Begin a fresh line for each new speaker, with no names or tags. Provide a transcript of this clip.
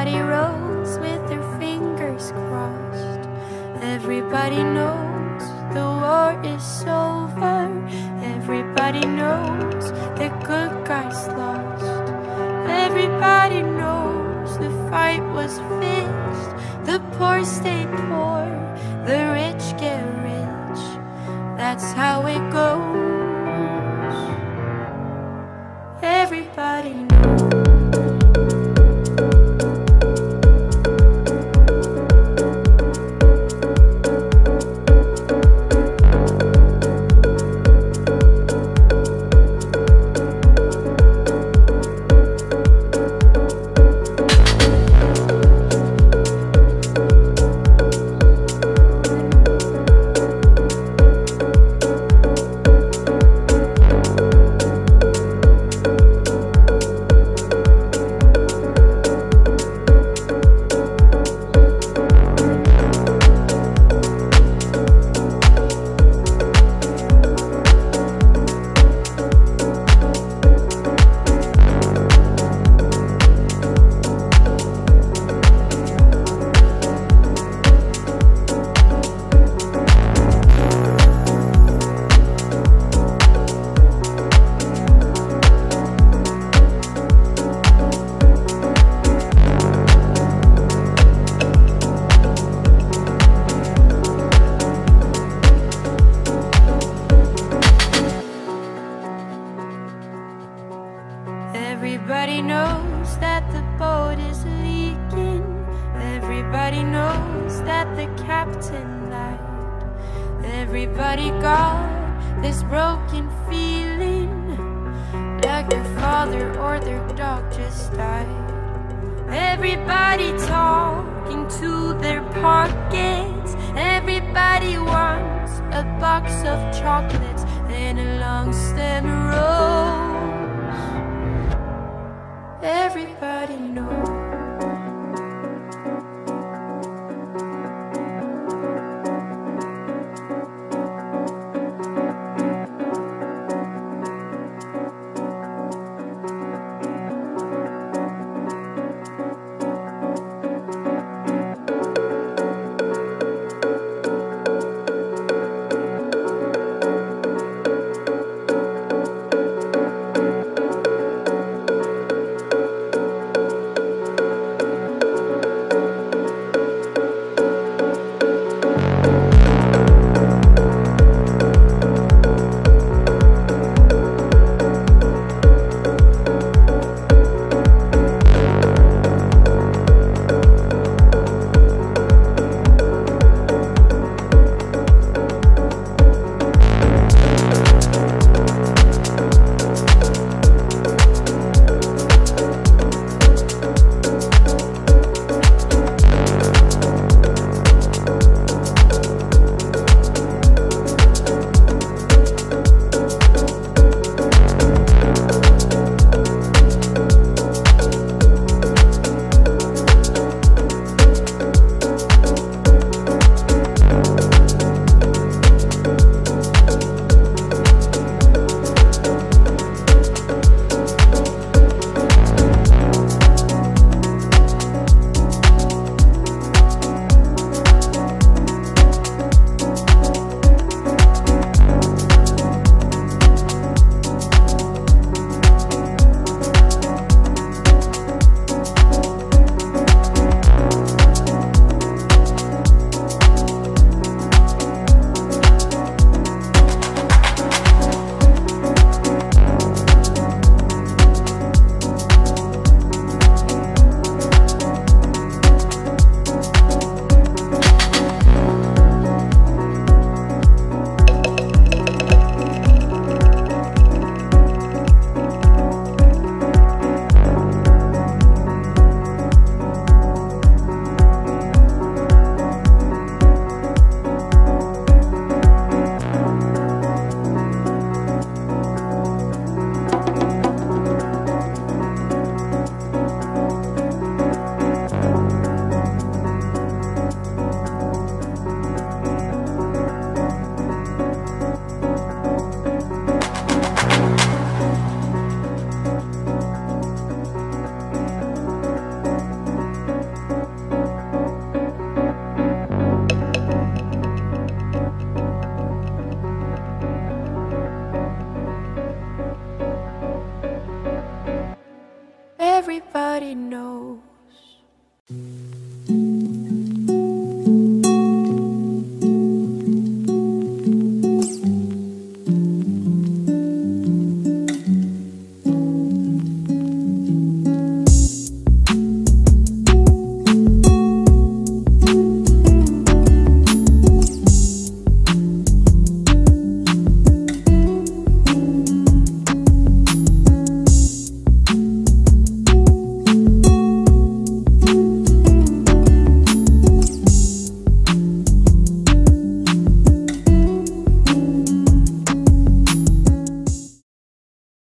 Everybody rose with their fingers crossed. Everybody knows the war is over. Everybody knows the good guys lost. Everybody knows the fight was fixed. The poor stay poor, the rich get rich. That's how it goes. Everybody knows. Everybody knows that the boat is leaking. Everybody knows that the captain lied. Everybody got this broken feeling, like their father or their dog just died. Everybody talking to their pockets. Everybody wants a box of chocolates and a long stem rose. Everybody knows.